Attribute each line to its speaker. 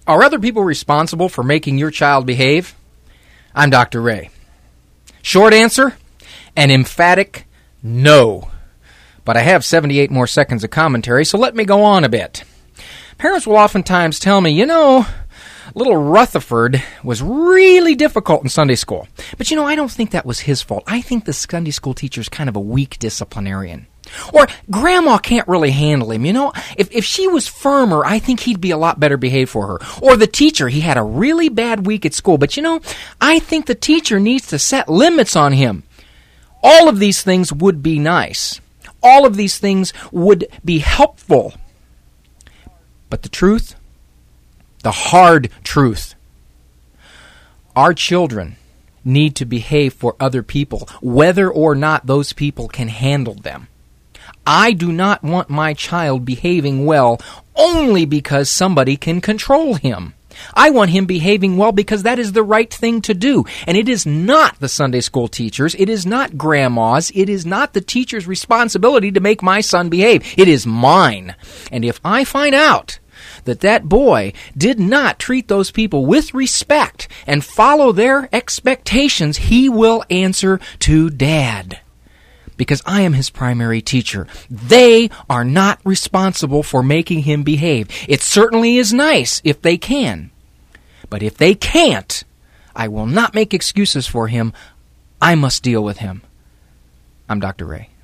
Speaker 1: Are other people responsible for making your child behave? I'm Dr. Ray. Short answer, an emphatic no. But I have 78 more seconds of commentary, so let me go on a bit. Parents will oftentimes tell me, little Rutherford was really difficult in Sunday school. But I don't think that was his fault. I think the Sunday school teacher's kind of a weak disciplinarian. Or Grandma can't really handle him, If she was firmer, I think he'd be a lot better behaved for her. Or the teacher, he had a really bad week at school. But I think the teacher needs to set limits on him. All of these things would be nice. All of these things would be helpful. But the truth, the hard truth, our children need to behave for other people, whether or not those people can handle them. I do not want my child behaving well only because somebody can control him. I want him behaving well because that is the right thing to do. And it is not the Sunday school teachers, it is not grandma's, it is not the teacher's responsibility to make my son behave. It is mine. And if I find out that boy did not treat those people with respect and follow their expectations, he will answer to Dad. Because I am his primary teacher. They are not responsible for making him behave. It certainly is nice if they can. But if they can't, I will not make excuses for him. I must deal with him. I'm Dr. Ray.